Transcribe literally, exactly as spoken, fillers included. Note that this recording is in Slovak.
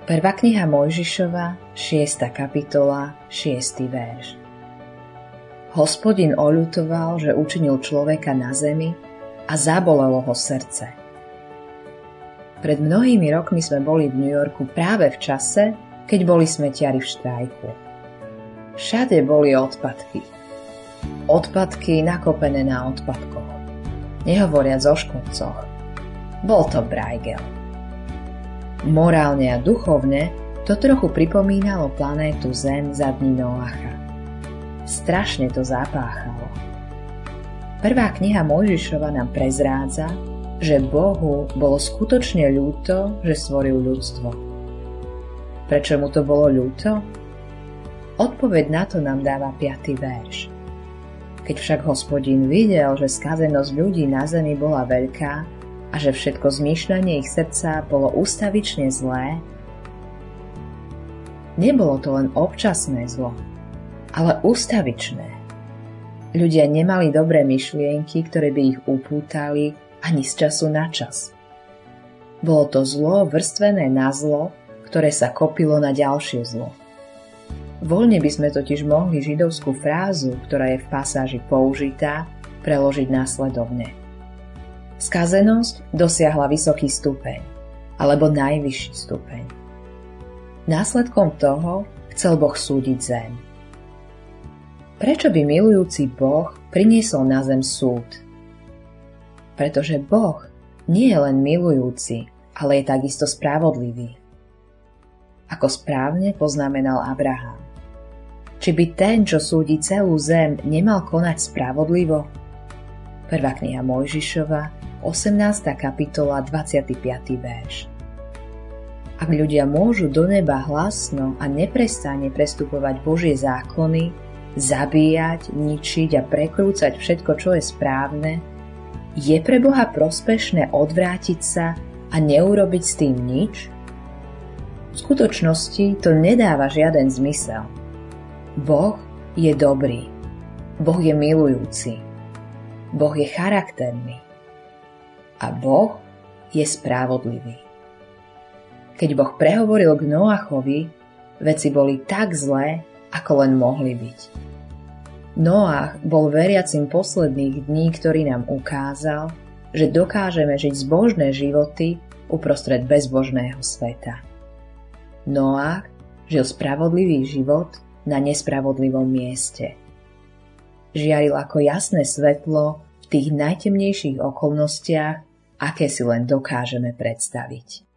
Prvá kniha Mojžišova, šiesta kapitola, šiesty verš. Hospodin oľutoval, že učinil človeka na zemi a zabolelo ho srdce. Pred mnohými rokmi sme boli v New Yorku práve v čase, keď boli smetiari v štrajku. Všade boli odpadky. Odpadky nakopené na odpadkoch. Nehovoriac o škodcoch. Bol to brajgel. Morálne a duchovne to trochu pripomínalo planétu Zem za dní Noacha. Strašne to zapáchalo. Prvá kniha Mojžišova nám prezrádza, že Bohu bolo skutočne ľúto, že stvoril ľudstvo. Prečo mu to bolo ľúto? Odpoveď na to nám dáva piaty verš. Keď však Hospodin videl, že skazenosť ľudí na zemi bola veľká, a že všetko zmýšľanie ich srdca bolo ústavične zlé, nebolo to len občasné zlo, ale ústavičné. Ľudia nemali dobré myšlienky, ktoré by ich upútali ani z času na čas. Bolo to zlo vrstvené na zlo, ktoré sa kopilo na ďalšie zlo. Voľne by sme totiž mohli židovskú frázu, ktorá je v pasáži použitá, preložiť následovne. Skazenosť dosiahla vysoký stupeň, alebo najvyšší stupeň. Následkom toho chcel Boh súdiť zem. Prečo by milujúci Boh priniesol na zem súd? Pretože Boh nie je len milujúci, ale je takisto spravodlivý. Ako správne poznamenal Abraham. Či by ten, čo súdi celú zem, nemal konať spravodlivo? Prvá kniha Mojžišova, osemnásta kapitola, dvadsiaty piaty verš. Ak ľudia môžu do neba hlasno a neprestáne prestupovať Božie zákony, zabíjať, ničiť a prekrúcať všetko, čo je správne, je pre Boha prospešné odvrátiť sa a neurobiť s tým nič? V skutočnosti to nedáva žiaden zmysel. Boh je dobrý. Boh je milujúci. Boh je charakterný. A Boh je spravodlivý. Keď Boh prehovoril k Noachovi, veci boli tak zlé, ako len mohli byť. Noach bol veriacim posledných dní, ktorý nám ukázal, že dokážeme žiť zbožné životy uprostred bezbožného sveta. Noach žil spravodlivý život na nespravodlivom mieste. Žiaril ako jasné svetlo v tých najtemnejších okolnostiach, aké si len dokážeme predstaviť.